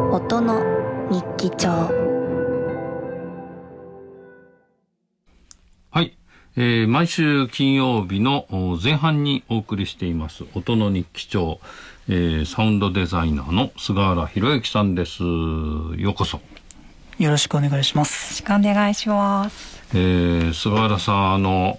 音の日記帳。 はい、毎週金曜日の前半にお送りしています音の日記帳、サウンドデザイナーの菅原弘之さんです。ようこそ。 よろしくお願いします。 よろしくお願いします。 菅原さん、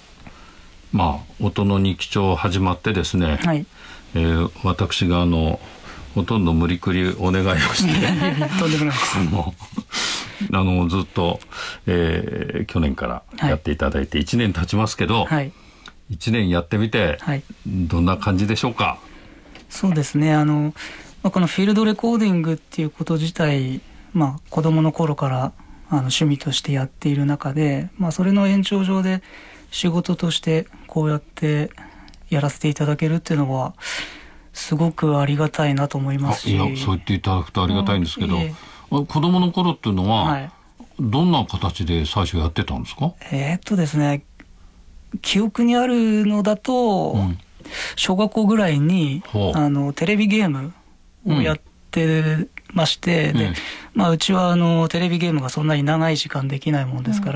音の日記帳始まってですね、 はい、 私がほとんど無理くりお願いをしてとんでもないですずっと、去年からやっていただいて1年経ちますけど、 はい、 1年やってみて、はい、どんな感じでしょうか。 そうですね、このフィールドレコーディングっていうこと自体、子供の頃から趣味としてやっている中で、それの延長上で仕事としてこうやってやらせていただけるっていうのはすごくありがたいなと思いますし。 いや、そう言っていただくとありがたいんですけど、子供の頃っていうのは、はい、どんな形で最初やってたんですか？ ですね、記憶にあるのだと、小学校ぐらいにテレビゲームをやってまして、でうちはテレビゲームがそんなに長い時間できないもんですから、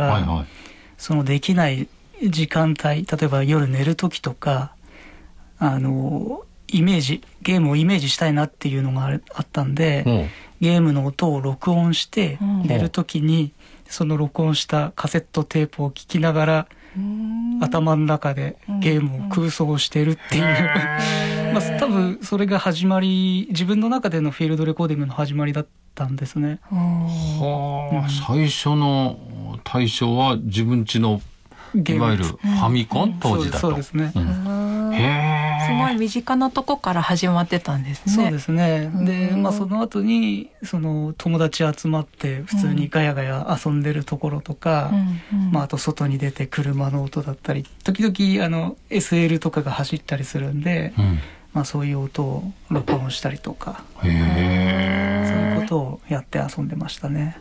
そのできない時間帯、例えば夜寝る時とかゲームをイメージしたいなっていうのがあったんで、ゲームの音を録音して寝る時にその録音したカセットテープを聞きながら頭の中でゲームを空想してるっていう多分それが始まり、自分の中でのフィールドレコーディングの始まりだったんですね。 最初の対象は自分家のいわゆるファミコン、当時だと。 そうですね。 すごい身近なとこから始まってたんですね。 そうですね。で、その後に友達集まって普通にガヤガヤ遊んでるところとか、あと外に出て車の音だったり、時々SL とかが走ったりするんで、そういう音を録音したりとか、そういうことをやって遊んでましたね。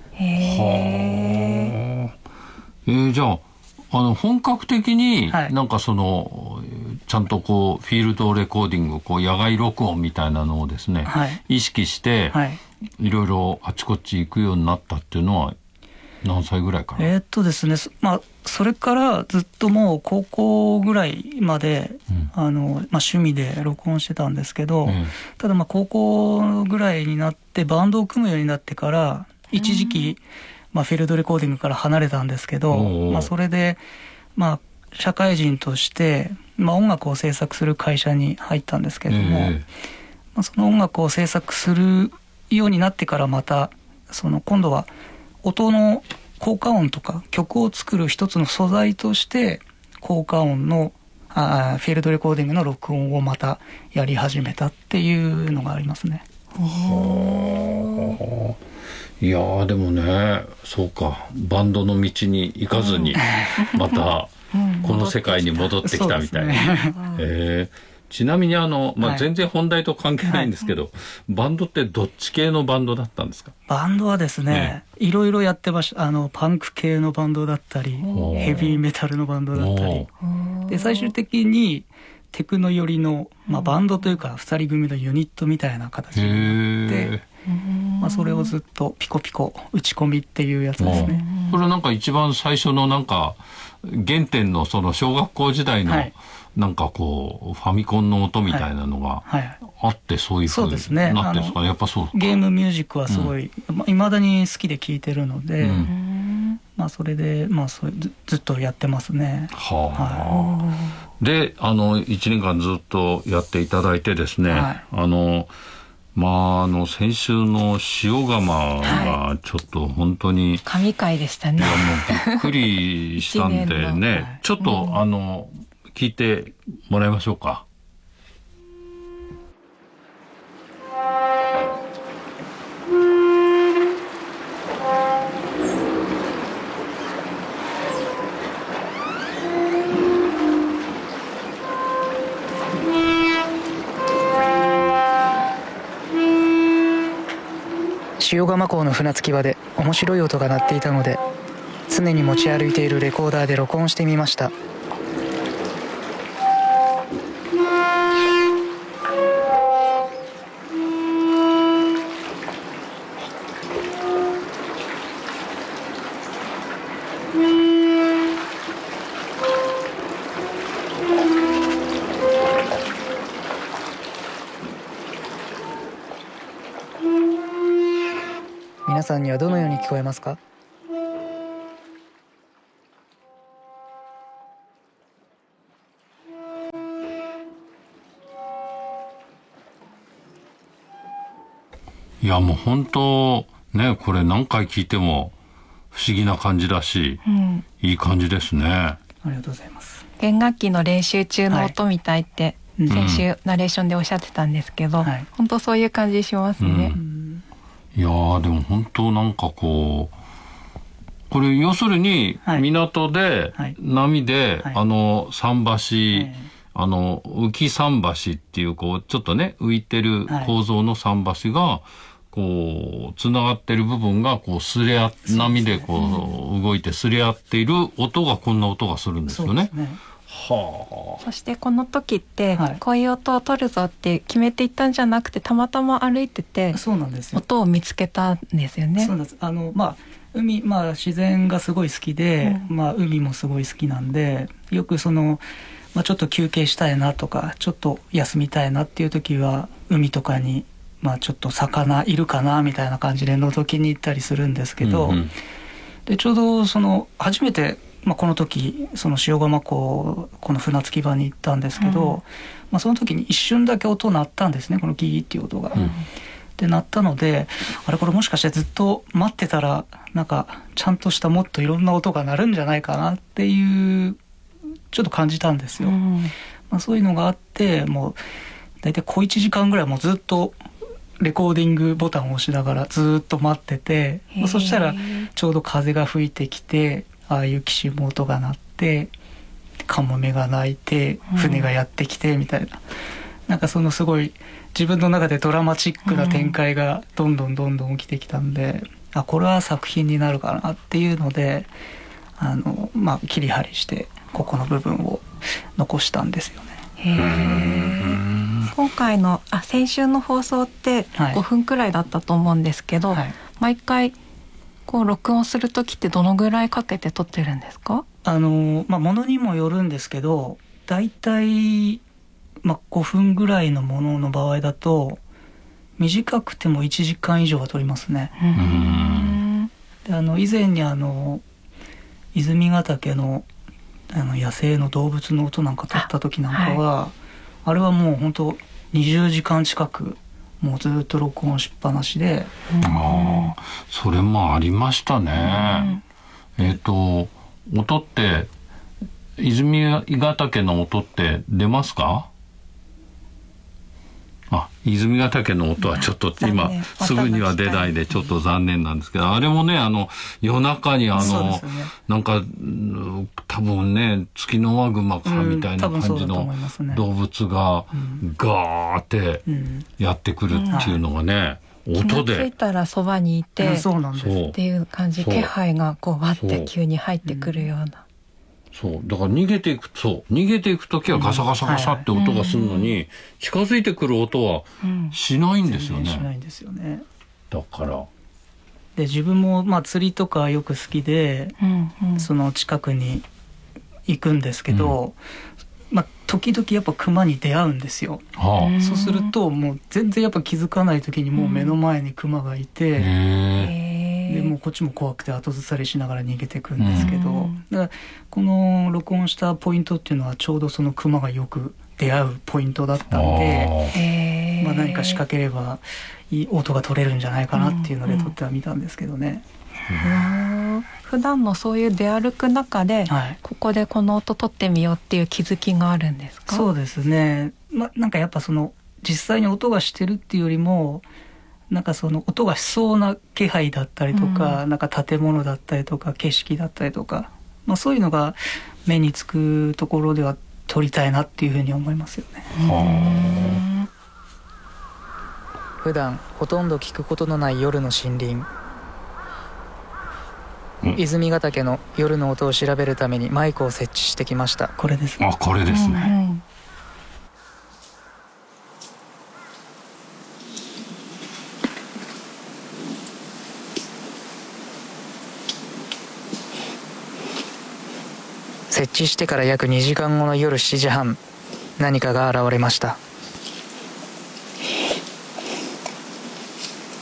じゃあ本格的になんかちゃんとこうフィールドレコーディング、野外録音みたいなのをですね、意識していろいろあちこち行くようになったっていうのは何歳ぐらいから？ ですね、それからずっともう高校ぐらいまで、趣味で録音してたんですけど、ただ高校ぐらいになってバンドを組むようになってから一時期フィールドレコーディングから離れたんですけど、それで社会人として、音楽を制作する会社に入ったんですけれども、その音楽を制作するようになってからまた今度は音の効果音とか曲を作る一つの素材として効果音のフィールドレコーディングの録音をまたやり始めたっていうのがありますね。 いやー、でもね、そうか、バンドの道に行かずにまたこの世界に戻ってきたみたいな。ちなみに全然本題と関係ないんですけど、バンドってどっち系のバンドだったんですか？ バンドはですね、いろいろやってました。パンク系のバンドだったり、ヘビーメタルのバンドだったりで、最終的にテクノ寄りの、バンドというか2人組のユニットみたいな形になって、それをずっとピコピコ打ち込みっていうやつですね。 それはなんか一番最初の原点の小学校時代のファミコンの音みたいなのがあって、そういう風になってるんですかね。やっぱそう。 ゲームミュージックはすごい未だに好きで聴いてるので、それでずっとやってますね。で 1年間ずっとやっていただいてですね、先週の塩釜がちょっと本当に神回でしたね。 いや、もうびっくりしたんでね、ちょっと聞いてもらいましょうか。 塩釜港の船着き場で面白い音が鳴っていたので、常に持ち歩いているレコーダーで録音してみました。 皆さんにはどのように聞こえますか？ いやもう本当ね、これ何回聞いても不思議な感じだし、いい感じですね。 ありがとうございます。 弦楽器の練習中の音みたいって先週ナレーションでおっしゃってたんですけど、本当そういう感じしますね。 いやーでも本当なんかこれ要するに港で波で、桟橋、浮き桟橋っていうちょっとね浮いてる構造の桟橋がつながってる部分がすれ合波で動いてすれ合っている音がこんな音がするんですよね。はあ。 そしてこの時って、こういう音を取るぞって決めていったんじゃなくて、たまたま歩いててそうなんですよ、 音を見つけたんですよね。 そうなんです。海、自然がすごい好きで、海もすごい好きなんで、よくちょっと休憩したいなとかちょっと休みたいなっていう時は海とかにちょっと魚いるかなみたいな感じで覗きに行ったりするんですけど、でちょうど初めて、この時塩釜港この船着き場に行ったんですけど、その時に一瞬だけ音鳴ったんですね、このギーっていう音が。で鳴ったので、これもしかしてずっと待ってたらなんかちゃんとしたもっといろんな音が鳴るんじゃないかなっていうちょっと感じたんですよ。そういうのがあって、もうだいたい小1時間ぐらいもうずっとレコーディングボタンを押しながらずっと待ってて、そしたらちょうど風が吹いてきて、ああいうきしむ音が鳴って、カモメが鳴いて、船がやってきてみたいな、なんかすごい自分の中でドラマチックな展開がどんどん起きてきたんで、これは作品になるかなっていうので、切り張りしてここの部分を残したんですよね。 今回の先週の放送って5分くらいだったと思うんですけど、毎回録音する時ってどのぐらいかけて撮ってるんですか？ ものにもよるんですけど、だいたい5分ぐらいのものの場合だと短くても1時間以上は撮りますね。で以前に泉ヶ岳の野生の動物の音なんか撮った時なんかは、あれはもう本当20時間近くもうずっと録音しっぱなしで。 それもありましたね。音って泉ヶ岳の音って出ますか？泉ヶ岳の音はちょっと今すぐには出ないでちょっと残念なんですけど、あれもね夜中になんか多分ねツキノワグマかみたいな感じの動物がガーってやってくるっていうのがね、音で気がついたらそばにいてっていう感じ、気配がわって急に入ってくるような。 だから逃げていく時はガサガサガサって音がするのに、近づいてくる音はしないんですよね。 しないんですよね。 だからで自分も釣りとかよく好きで、その近くに行くんですけど、時々やっぱ熊に出会うんですよ。そうするともう全然やっぱ気づかない時にもう目の前に熊がいて、でもうこっちも怖くて後ずさりしながら逃げていくんですけど、だからこの録音したポイントっていうのはちょうどその熊がよく出会うポイントだったんで、何か仕掛ければいい音が取れるんじゃないかなっていうので撮ってはみたんですけどね。 普段のそういう出歩く中で、ここでこの音取ってみようっていう気づきがあるんですか？ そうですね。なんかやっぱ実際に音がしてるっていうよりも、なんか音がしそうな気配だったりとか、なんか建物だったりとか景色だったりとか、そういうのが目につくところでは撮りたいなっていうふうに思いますよね。 普段ほとんど聞くことのない夜の森林、泉ヶ岳の夜の音を調べるためにマイクを設置してきました。 これです。 これですね。 設置してから約2時間後の夜7時半、何かが現れました。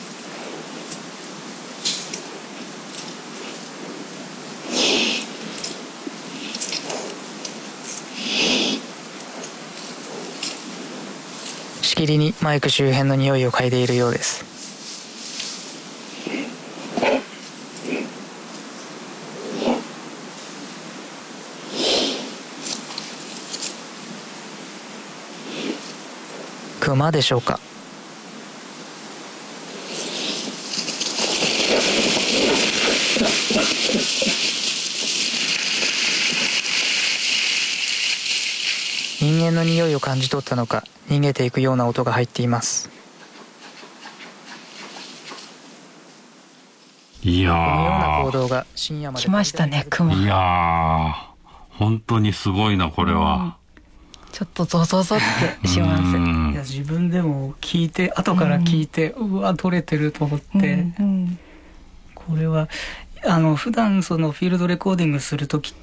きりにマイク周辺の匂いを嗅いでいるようです。クマでしょうか。人間の匂いを感じ取ったのか、逃げていくような音が入っています。 いやー、 このような行動が深夜まで来ましたね、クマ。 いやー、本当にすごいな、これは。 ちょっとゾゾゾってします。 いや、自分でも聞いて、後から聞いて、うわ、取れてると思って、これは普段そのフィールドレコーディングする時って、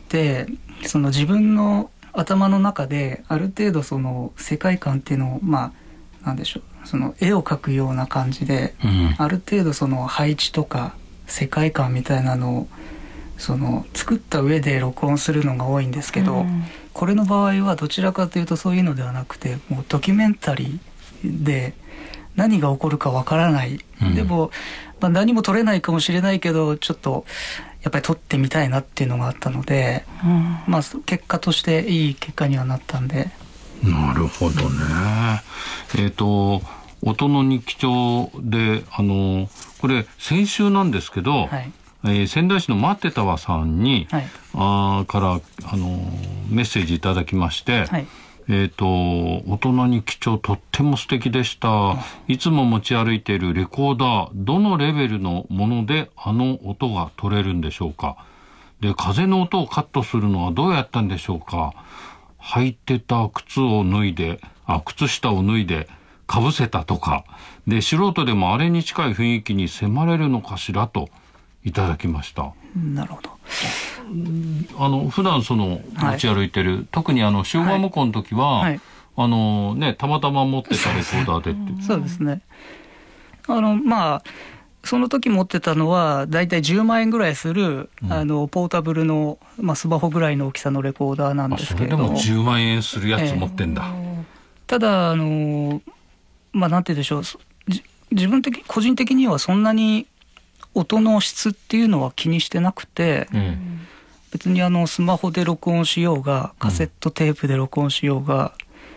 その自分の頭の中である程度その世界観っていうのを、まあなんでしょう、その絵を描くような感じで、ある程度その配置とか世界観みたいなのをその作った上で録音するのが多いんですけど、これの場合はどちらかというとそういうのではなくて、もうドキュメンタリーで何が起こるかわからない、でも、まあ、何も撮れないかもしれないけどちょっとやっぱり撮ってみたいなっていうのがあったので、まあ結果としていい結果にはなったんで。 なるほどね。音の日記帳でこれ先週なんですけど、仙台市の待ってたわさんに、からメッセージいただきまして、音の日記帳とっても素敵でした。いつも持ち歩いているレコーダー、どのレベルのもので音が取れるんでしょうか。で、風の音をカットするのはどうやったんでしょうか。履いてた靴下を脱いでかぶせたとかで、素人でもあれに近い雰囲気に迫れるのかしらといただきました。 なるほど。 普段その持ち歩いてる、特に塩釜湖の時は、たまたま持ってたレコーダーでって。 そうですね。まあその時持ってたのはだいたい10万円ぐらいする、ポータブルの、まあ、スマホぐらいの大きさのレコーダーなんですけれども。 それでも10万円するやつ持ってんだ。 ただまあなんて言うんでしょう、個人的にはそんなに音の質っていうのは気にしてなくて、別にスマホで録音しようがカセットテープで録音しようが、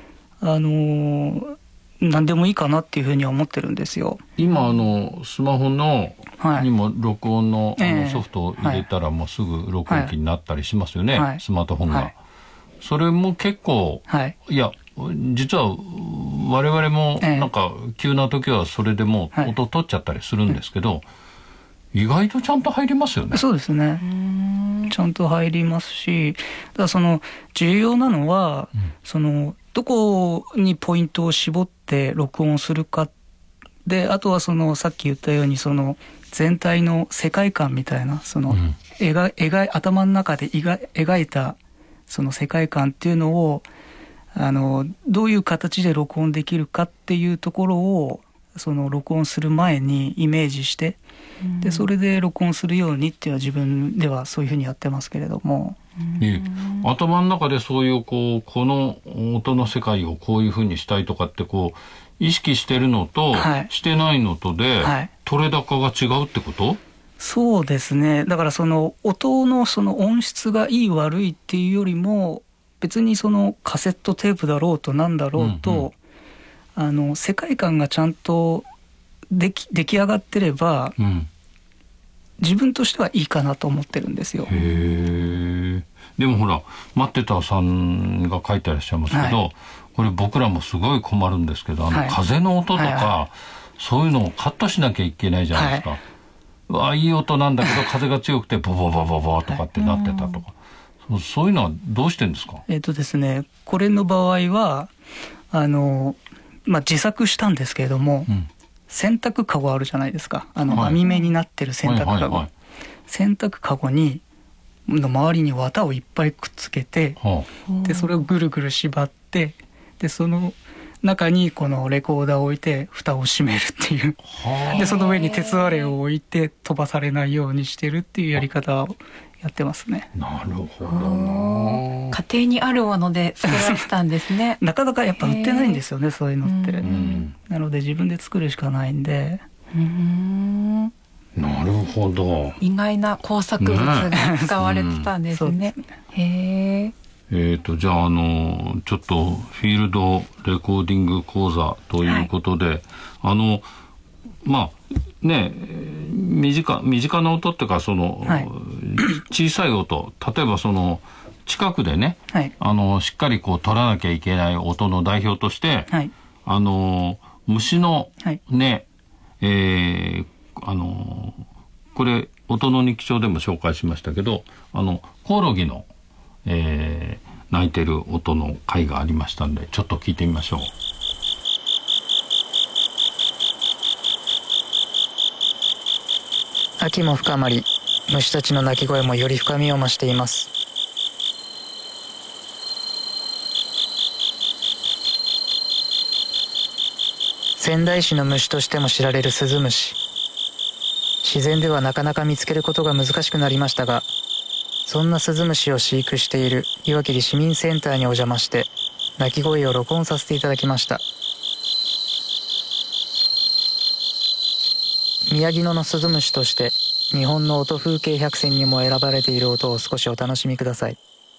何でもいいかなっていうふうには思ってるんですよ。 今スマホの、にも録音の、ソフトを入れたらもうすぐ録音機になったりしますよね、スマートフォンが、それも結構、いや実は我々もなんか急な時はそれでもう音取っちゃったりするんですけど、意外とちゃんと入りますよね。 そうですね、ちゃんと入りますし、だからその重要なのは、そのどこにポイントを絞って録音するかで、あとはそのさっき言ったようにその全体の世界観みたいな、その頭の中で描いたその世界観っていうのをどういう形で録音できるかっていうところをその録音する前にイメージして、でそれで録音するようにっていうのは自分ではそういうふうにやってますけれども、 頭の中でそういうこの音の世界をこういうふうにしたいとかって意識してるのと、してないのとで、取れ高が違うってこと？ そうですね。だからその音のその音質がいい悪いっていうよりも、別にそのカセットテープだろうとなんだろうと、世界観がちゃんと出来上がってれば、自分としてはいいかなと思ってるんですよ。 でもほら、待ってたさんが書いてらっしゃいますけど、これ僕らもすごい困るんですけど、風の音とか、そういうのをカットしなきゃいけないじゃないですか。いい音なんだけど風が強くてボボボボボとかってなってたとか、そういうのはどうしてんですか？ ですね、これの場合は自作したんですけれども、洗濯かごあるじゃないですか。網目になってる洗濯かご、洗濯かごにの周りに綿をいっぱいくっつけて、でそれをぐるぐる縛って、でその中にこのレコーダーを置いて蓋を閉めるっていう、でその上に鉄アレイを置いて飛ばされないようにしてるっていうやり方をやってますね。 なるほどな。 家庭にあるもので作られてたんですね。 なかなかやっぱ売ってないんですよね、そういうのって。なので自分で作るしかないんで。 なるほど。 意外な工作物が使われてたんですね。へえ。 じゃあちょっとフィールドレコーディング講座ということで、まあね、身近な音っていうか小さい音、例えば近くでね、しっかりこう取らなきゃいけない音の代表として、虫のね、これ音の日記帳でも紹介しましたけど、コオロギの、鳴いてる音の回がありましたんで、ちょっと聞いてみましょう。 秋も深まり、虫たちの鳴き声もより深みを増しています。仙台市の虫としても知られるスズムシ。自然ではなかなか見つけることが難しくなりましたが、そんなスズムシを飼育している岩切市民センターにお邪魔して、鳴き声を録音させていただきました。宮城野のスズムシとして日本の音風景100選にも選ばれている音を少しお楽しみください。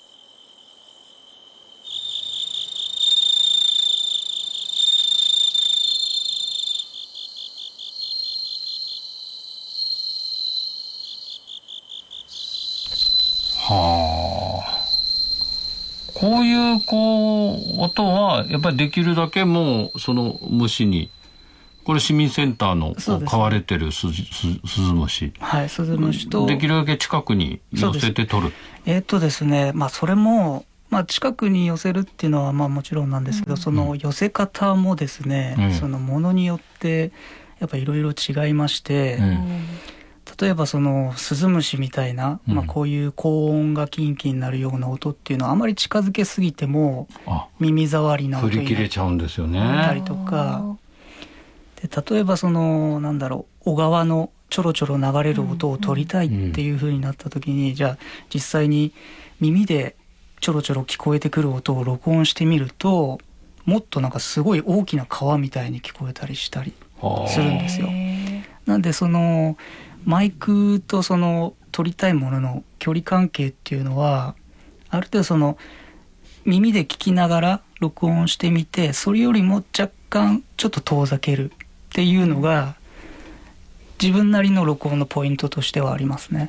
はあ、こういう音はやっぱりできるだけもうその虫に、これ市民センターの飼われてるスズムシ、 スズムシとできるだけ近くに寄せて取る。 ですね、それも近くに寄せるっていうのはもちろんなんですけど、その寄せ方もですね、そのものによってやっぱいろいろ違いまして、例えばそのスズムシみたいな、こういう高音がキンキンになるような音っていうのはあまり近づけすぎても耳障りな音にな振り切れちゃうんですよね。 たりとかで、例えば小川のちょろちょろ流れる音を取りたいっていう風になった時に、じゃあ実際に耳でちょろちょろ聞こえてくる音を録音してみると、もっとすごい大きな川みたいに聞こえたりしたりするんですよ。なんでマイクと撮りたいものの距離関係っていうのは、ある程度耳で聞きながら録音してみて、それよりも若干ちょっと遠ざけるっていうのが自分なりの録音のポイントとしてはありますね。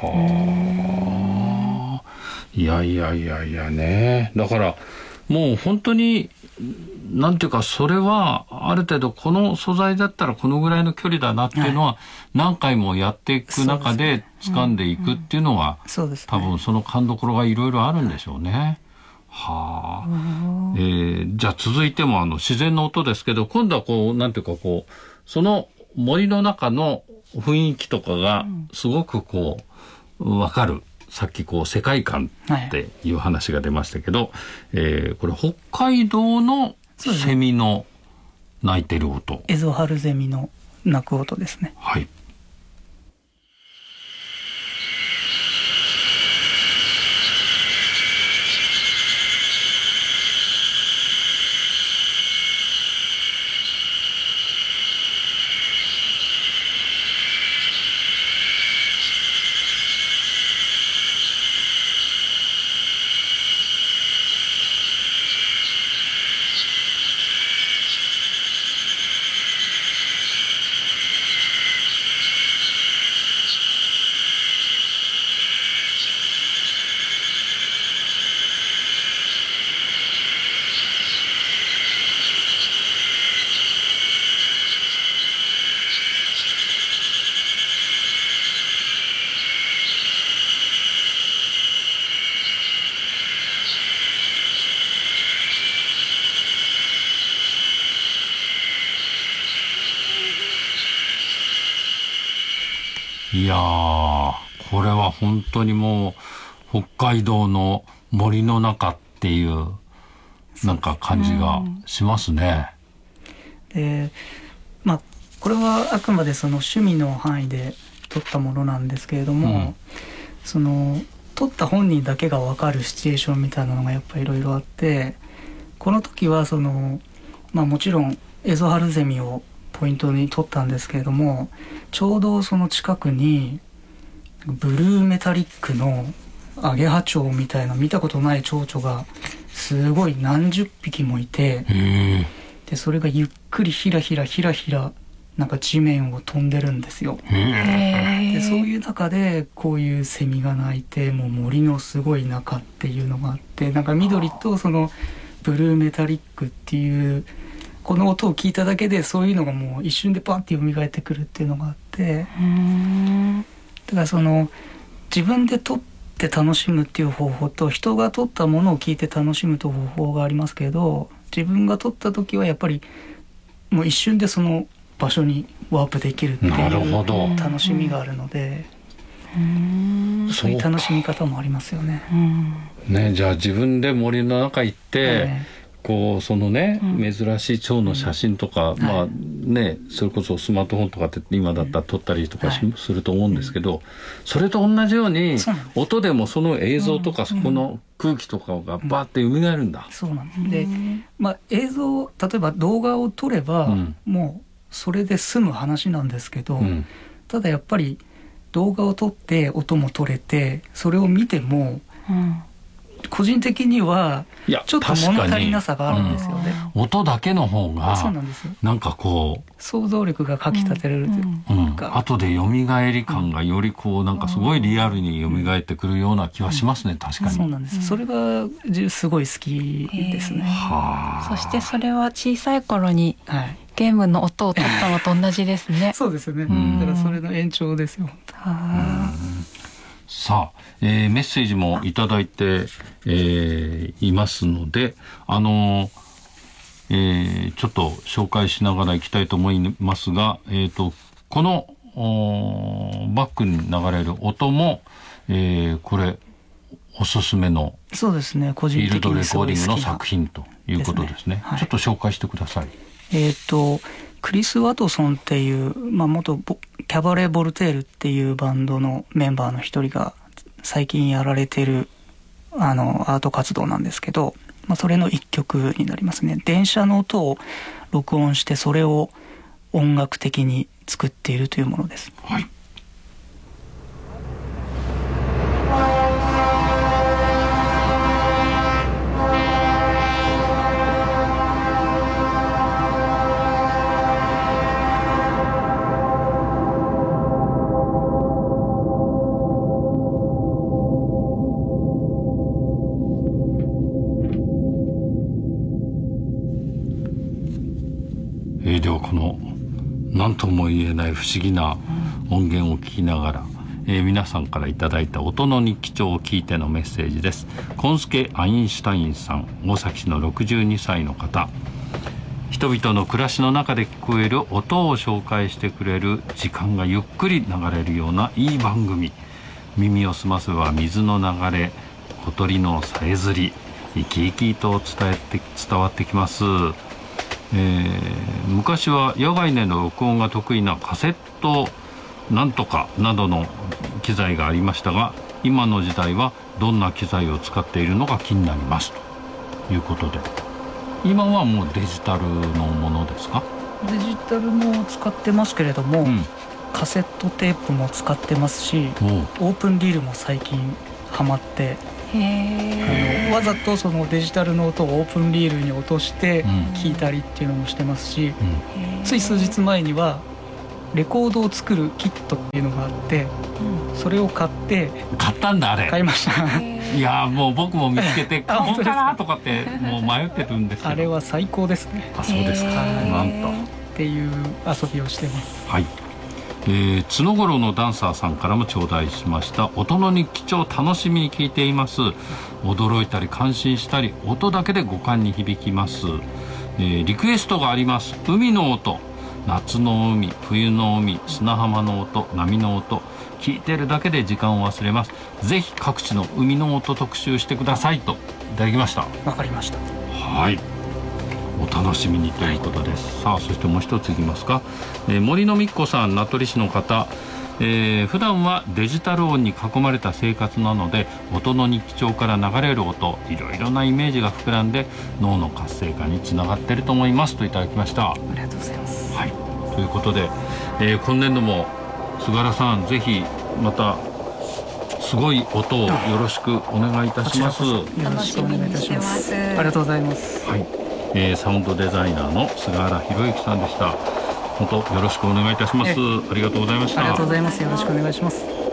はあ、いやね、だからもう本当になんていうか、それはある程度この素材だったらこのぐらいの距離だなっていうのは何回もやっていく中で掴んでいくっていうのは、多分その勘どころがいろいろあるんでしょうね。はあ。じゃあ続いても自然の音ですけど、今度はなんていうかその森の中の雰囲気とかがすごくわかる。さっき世界観っていう話が出ましたけど、これ北海道のセミの鳴いてる音、 エゾハルゼミの鳴く音ですね。 はい。いやー、これは本当にもう北海道の森の中っていう感じがしますね。 これはあくまでその趣味の範囲で撮ったものなんですけれども、 その撮った本人だけが分かるシチュエーションみたいなのがやっぱいろいろあって、この時はその、もちろんエゾハルゼミをポイントに撮ったんですけれども、ちょうどその近くにブルーメタリックのアゲハチョウみたいな見たことない蝶々がすごい何十匹もいて、でそれがゆっくりひらひらひらひらなんか地面を飛んでるんですよ。でそういう中でこういうセミが鳴いて、もう森のすごい中っていうのがあって、なんか緑とそのブルーメタリックっていうこの音を聞いただけでそういうのがもう一瞬でパンって蘇ってくるっていうのがあって、だからその自分で撮って楽しむっていう方法と、人が撮ったものを聞いて楽しむという方法がありますけど、自分が撮った時はやっぱりもう一瞬でその場所にワープできるっていう楽しみがあるので、そういう楽しみ方もありますよね。 じゃあ自分で森の中行って、こうそのね、珍しい蝶の写真とか、それこそスマートフォンとかって今だったら撮ったりとかすると思うんですけど、それと同じように音でもその映像とかそこの空気とかがバーって蘇るんだ。 そうなんで、映像、例えば動画を撮れば、もうそれで済む話なんですけど、ただやっぱり動画を撮って音も撮れて、それを見ても、個人的にはちょっと物足りなさがあるんですよね。 音だけの方がそうなんですよ。 なんかこう想像力がかきたてられるというか、 後で蘇り感がよりこうなんかすごいリアルに蘇ってくるような気はしますね。確かにそうなんです。それがすごい好きですね。 そしてそれは小さい頃にゲームの音を取ったのと同じですね。 そうですね。だからそれの延長ですよ。 さあ、メッセージもいただいて、いますので、ちょっと紹介しながらいきたいと思いますが、このバックに流れる音も、これおすすめのそうですね、個人的にフィールドレコーディングの作品ということですね。ちょっと紹介してください。 クリス・ワトソンっていう、元キャバレー・ボルテールっていうバンドのメンバーの一人が最近やられてるアート活動なんですけど、それの一曲になりますね。電車の音を録音してそれを音楽的に作っているというものです。 はい。ではこの何とも言えない不思議な音源を聞きながら、皆さんからいただいた音の日記帳を聞いてのメッセージです。コンスケ・アインシュタインさん、大崎市の62歳の方。人々の暮らしの中で聞こえる音を紹介してくれる、時間がゆっくり流れるようないい番組。耳を澄ませば水の流れ、小鳥のさえずり、生き生きと伝わってきます。昔は野外での録音が得意なカセットなんとかなどの機材がありましたが、今の時代はどんな機材を使っているのか気になりますということで、今はもうデジタルのものですか？ デジタルも使ってますけれども、カセットテープも使ってますし、オープンリールも最近ハマって、わざとそのデジタルの音をオープンリールに落として聞いたりっていうのもしてますし、つい数日前にはレコードを作るキットっていうのがあって、それを買ったんだ。あれ買いましたいやもう僕も見つけて買おうかなとかってもう迷ってるんですけど、 あれは最高ですね。 そうですか。なんとっていう遊びをしてます。 はい。角頃のダンサーさんからも頂戴しました。音の日記帳楽しみに聞いています。驚いたり感心したり、音だけで五感に響きます。リクエストがあります。海の音、夏の海、冬の海、砂浜の音、波の音、聞いてるだけで時間を忘れます。ぜひ各地の海の音特集してくださいといただきました。 わかりました。 はい、お楽しみにということです。さあ、そしてもう一ついきますか。森のみっこさん、名取市の方。 普段はデジタル音に囲まれた生活なので、音の日記帳から流れる音、いろいろなイメージが膨らんで脳の活性化につながっていると思いますといただきました。 ありがとうございます。 はい、ということで、今年度も菅原さんぜひまたすごい音をよろしくお願いいたします。 よろしくお願いいたします。ありがとうございます。 はい、サウンドデザイナーの菅原弘之さんでした。本当よろしくお願いいたします。ありがとうございました。 ありがとうございます。よろしくお願いします。